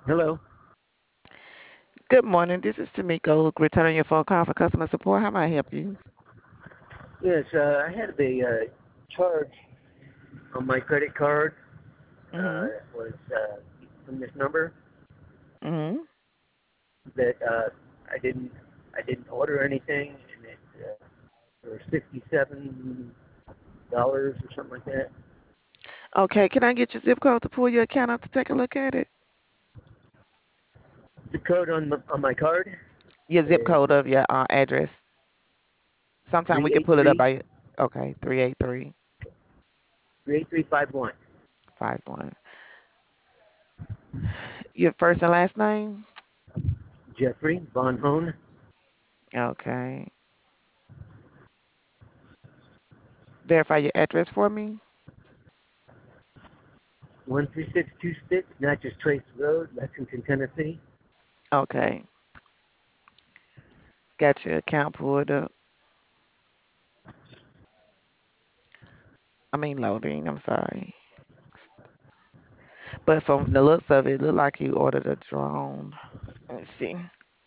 Hello. Good morning. This is Tamiko returning your phone call for customer support. How may I help you? Yes, I had a charge on my credit card. Mm-hmm. Was from this number Mm-hmm. that I didn't order anything, and it for $67 or something like that. Okay, can I get your zip code to pull your account up to take a look at it? The code on my card Your zip is code of your address. Sometime we three can eight pull it up three by okay, 38351. 38351. Your first and last name? Jeffrey Von Hone, Okay. Verify your address for me. 13626 Natchez Trace Road, Lexington, Tennessee. Okay. Got your account pulled up. I mean loading, I'm sorry. But from the looks of it, it look like you ordered a drone. Let's see.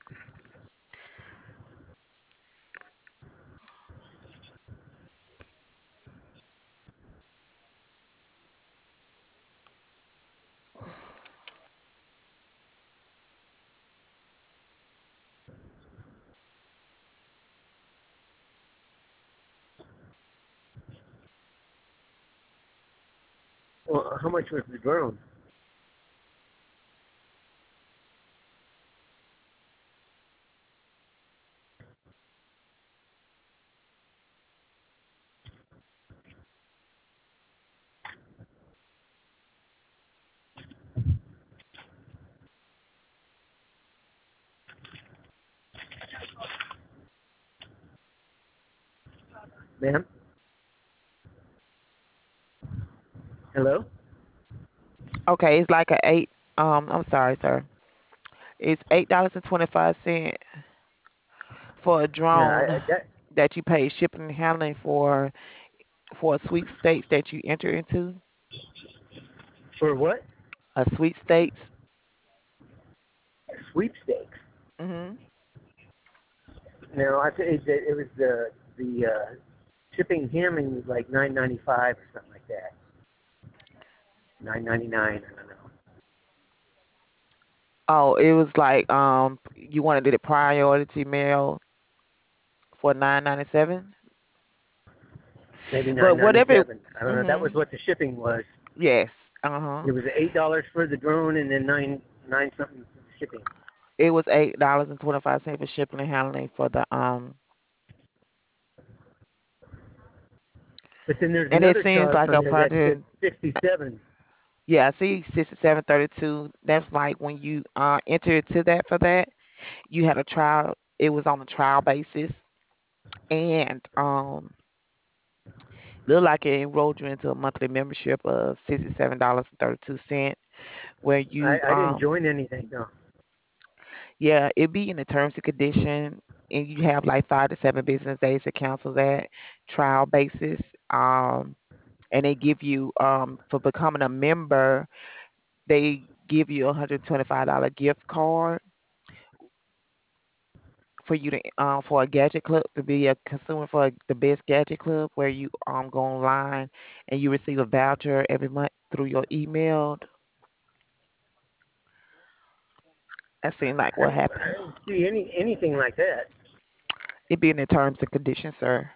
Well, how much was the drone? Ma'am? Hello? Okay, it's like a eight. I'm sorry, sir. It's $8.25 for a Yeah, drone that that you pay shipping and handling for a sweepstakes that you enter into. for what? A sweepstakes. Sweepstakes. Hmm. No, I think it was the shipping and handling was like 9.95 or something like that. 9.99. I don't know. Oh, it was like you wanted it priority mail for 9.97. Maybe But whatever. 9.97. I don't know. That was Hmm. what the shipping was. Yes. Uh-huh. It was $8 for the drone and then nine something for the shipping. It was $8.25 for shipping and handling for the But then there's and it another seems charge like on a there that said project. 67. Yeah, I see 6732. That's like when you enter to that for that. You had a trial. It was on a trial basis, and looked like it enrolled you into a monthly membership of $67.32, where you I didn't join anything. No. yeah, it be in the terms and condition, and you have like 5 to 7 business days to cancel that trial basis. And they give you for becoming a member, they give you $125 gift card for you to for a gadget club to be a consumer for the best gadget club where you go online and you receive a voucher every month through your email. That seemed like what happened. I didn't see anything like that. It be in the terms and conditions, sir.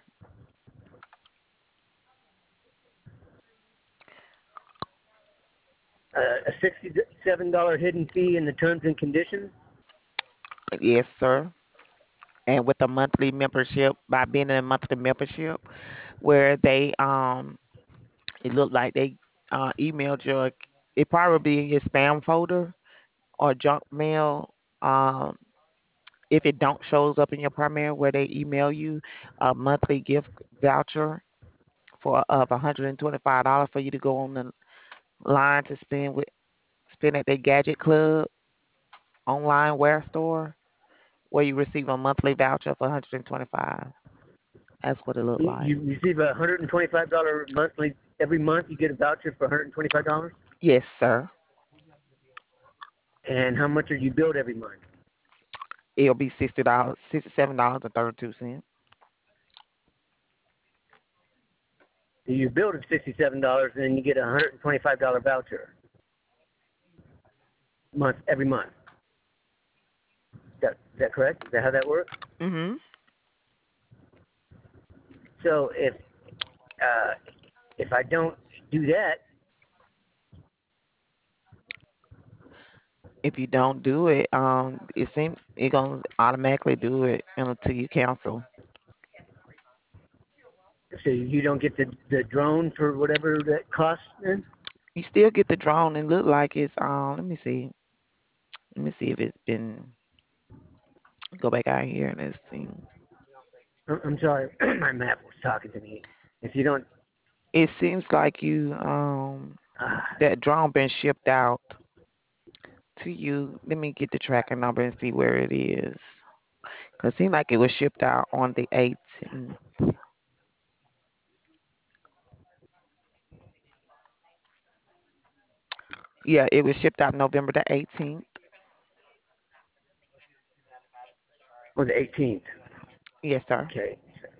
A $67 hidden fee in the terms and conditions. Yes, sir. And with a monthly membership, by being in a monthly membership, where they it looked like they emailed your, it probably be in your spam folder or junk mail. If it don't shows up in your primary, where they email you a monthly gift voucher for of $125 for you to go on the line to spend at their Gadget Club online wear store, where you receive a monthly voucher for 125. That's what it looked like. You receive a $125 monthly every month. You get a voucher for $125. Yes, sir. And how much are you billed every month? It'll be $60, $67.32. You billed at $67, and then you get a $125 voucher month every month. Is that correct? Is that how that works? Hmm. So uh, if I don't do that, If you don't do it, it seems it gonna automatically do it until you cancel. so you don't get the drone for whatever that costs, then. You still get the drone and look like it's let me see. Let me see if it's been go back out here and let's see. I'm sorry, my map was talking to me. If you don't, It seems like you uh, that drone been shipped out to you. Let me get the tracking number and see where it is. Cause it seemed like it was shipped out on the 18th. Yeah, it was shipped out November the 18th. on the 18th. Yes, sir. Okay.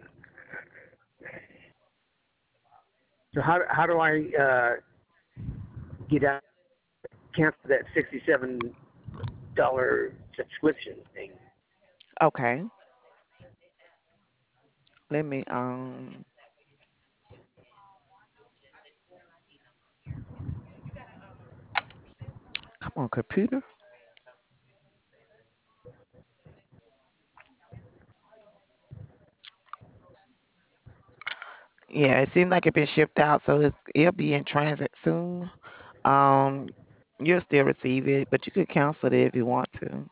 So how do I get out cancel that $67 subscription thing? Okay. Let me come on, computer. Yeah, it seemed like it been shipped out, so it'll be in transit soon. Um, you'll still receive it, but you could cancel it if you want to.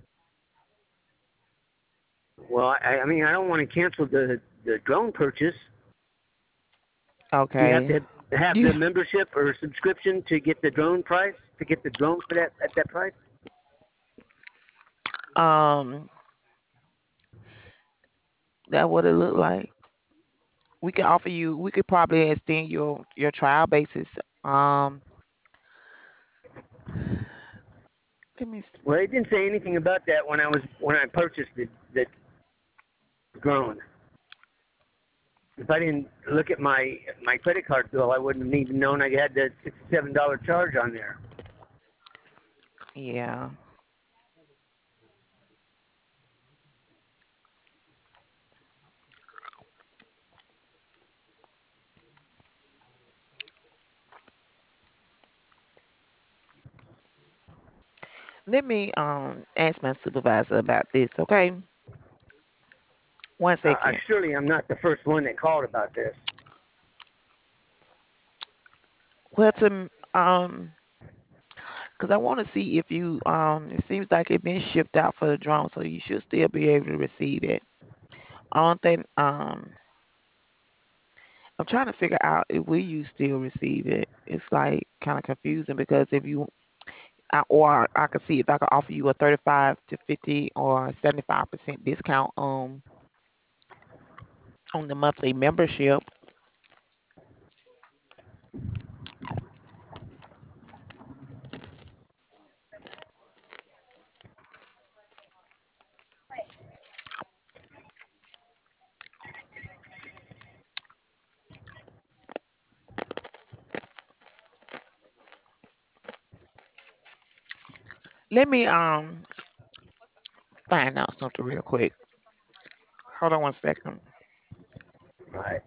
Well, I mean, I don't want to cancel the drone purchase. Do you have Okay. to have You the membership or subscription to get the drone price? To get the drone for that at that price? um that what it look like. We could offer you. We could probably extend your trial basis. Um, let me. Well, it didn't say anything about that when I purchased the drone. If I didn't look at my credit card bill, I wouldn't have even known I had the $67 charge on there. Yeah. Let me ask my supervisor about this. Okay. One second. Surely I'm not the first one that called about this. Well, because I want to see if you it seems like it been shipped out for the drone, so you should still be able to receive it. I don't think I'm trying to figure out if will you still receive it. It's like kind of confusing because if you or I could see if I could offer you a 35 to 50 or 75% discount on the monthly membership. Let me find out something real quick. Hold on one second. Right.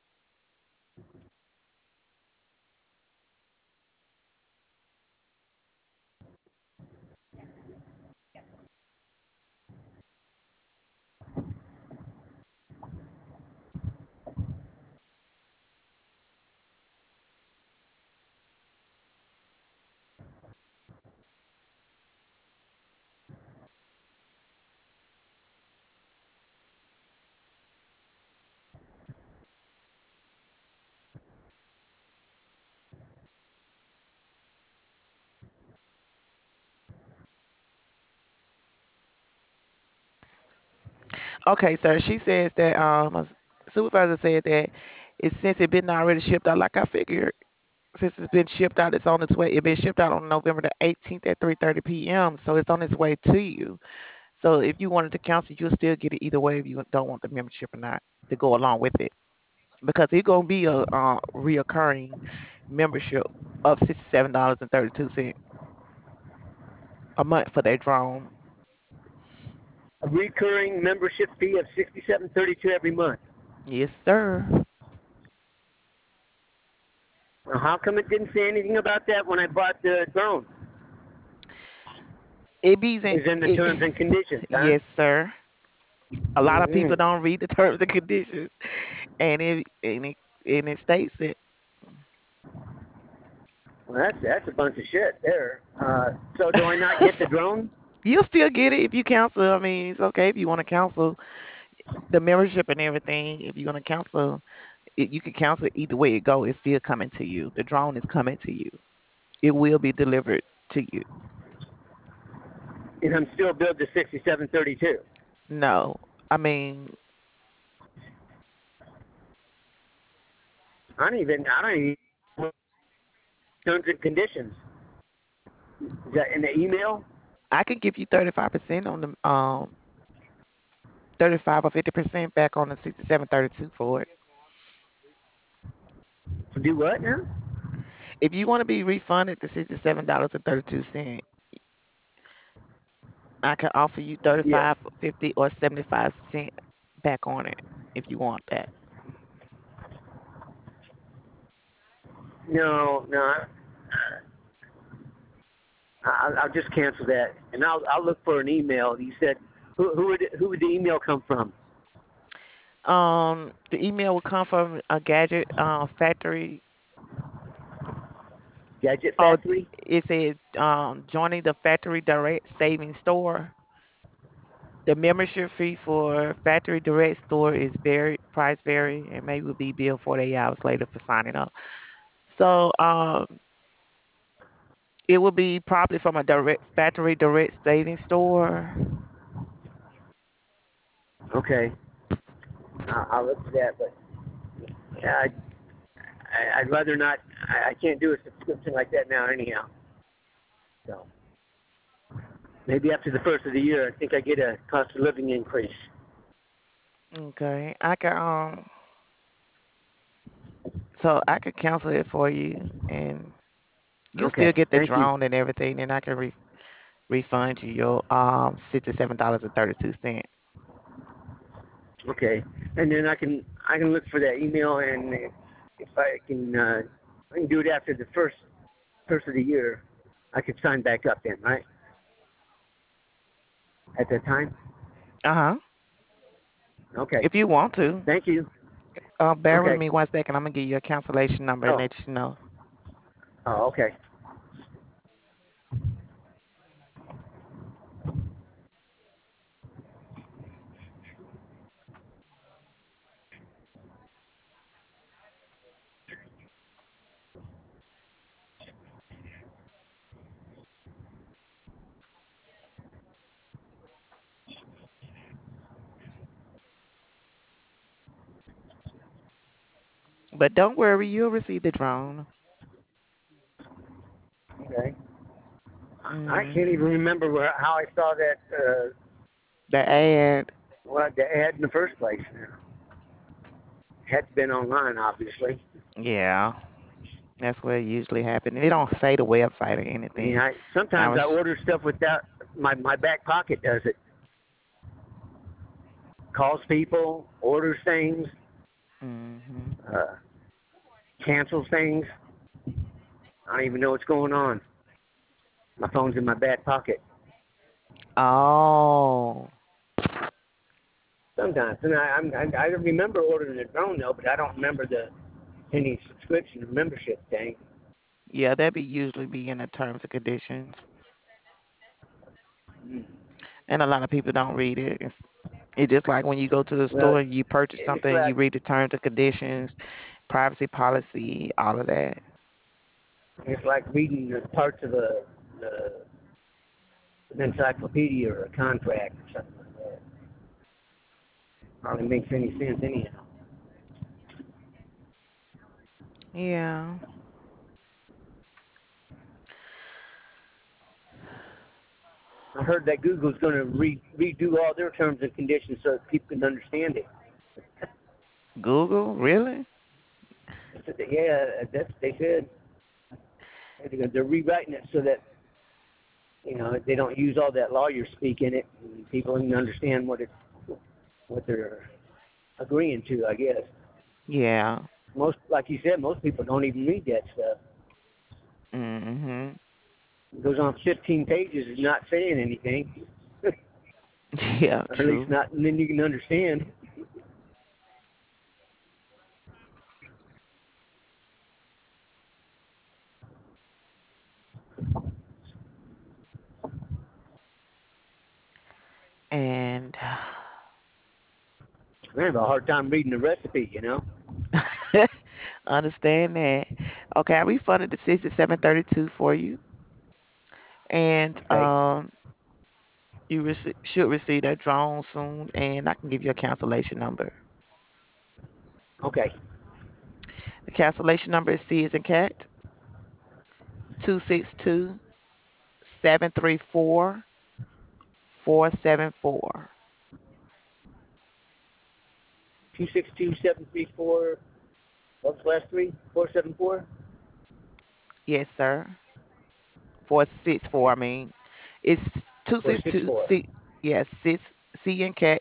Okay, sir. She says that supervisor said that since it been already shipped out like I figured. since it's been shipped out, it's on its way. It been shipped out on November the 18th at 3:30 p.m. So it's on its way to you. So if you wanted to cancel, you'll still get it either way if you don't want the membership or not to go along with it, because it's gonna be a reoccurring membership of $67.32 a month for that drone. A recurring membership fee of $67.32 every month. Yes, sir. Now, how come it didn't say anything about that when I bought the drone? It be in Is in the it. terms and conditions, huh? Yes, sir. A lot of people Mm-hmm. don't read the terms and conditions, and it states it. Well, that's a bunch of shit there. So do I not get the drone? You'll still get it if you cancel. I mean, it's okay if you want to cancel the membership and everything. If you're gonna cancel it, you can cancel it either way it go. It's still coming to you. The drone is coming to you. It will be delivered to you. And I'm still billed to 67.32. No, I mean, I don't even terms and conditions. Is that in the email? I can give you 35% on the 35 or 50% back on the 67.32 for it. Do what now? If you want to be refunded the $67.32, I can offer you Yeah. 35, 50, or 75 cent back on it if you want that. No, no. I'll just cancel that, and I'll look for an email. You said who would the email come from? The email will come from a gadget factory. Gadget Oh, Factory. it said joining the factory direct savings store. The membership fee for factory direct store is very price vary and maybe will be billed 48 hours later for signing up. So it will be probably from a direct factory direct savings store. Okay, I'll look for that. But yeah, I'd rather not. I can't do a subscription like that now, anyhow. So maybe after the first of the year, I think I get a cost of living increase. Okay, I can so I could cancel it for you, and you still Okay, get the thank you. drone and everything, and I can refund you your $67.32. Okay, and then I can look for that email, and if I can do it after the first of the year. I could sign back up then, right? At that time. Uh-huh. Okay. If you want to. Thank you. Bear with Okay. me 1 second. I'm gonna give you a cancellation number and Oh. let you know. Oh. Okay. But don't worry, you'll receive the drone. Okay. I can't even Hmm. remember how I saw that. The ad. The ad in the first place. Had been online, obviously. Yeah, that's where it usually happens. It don't say the website or I mean, anything. I I sometimes I was. order stuff without my back pocket does it. Calls people, orders things, Hmm. uh, cancels things. I don't even know what's going on. My phone's in my back pocket Oh, sometimes, and I remember ordering a drone though, but I don't remember any subscription or membership thing. yeah, that be usually be in the terms and conditions, Mm. and a lot of people don't read it. It's just like when you go to the Well, store and you purchase it's something, you like read the terms and conditions, privacy policy, all of that. it's like reading the parts of the an encyclopedia or a contract or something like that. Hardly makes any sense anyhow. Yeah. I heard that Google's going to redo all their terms and conditions so that people can understand it. Google, really? I said, yeah, that's they said. They're rewriting it so that they don't use all that lawyer speak in it, and people can understand what they're agreeing to. I guess Yeah. most, like you said, most people don't even read that stuff. Mhm. It goes on 15 pages, is not saying anything, or Yeah, at least true. not, and then you can understand. And I have a hard time reading the recipe. understand that. Okay, I refunded the 6732 for you, and Okay, you should receive that drone soon, and I can give you a cancellation number. okay, The cancellation number is C as in cat 262-734-474. 262-734. What's the last three? 474. Yes, sir. 464. I mean, it's two Four six six two four. C. Yes, six C and cat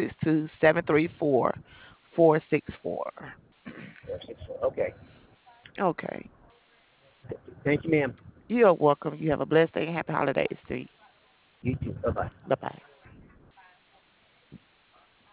262-734-464. 464. Okay. Okay. Thank you, ma'am. You're welcome. You have a blessed day and happy holidays to you. You too. Bye bye. Bye bye.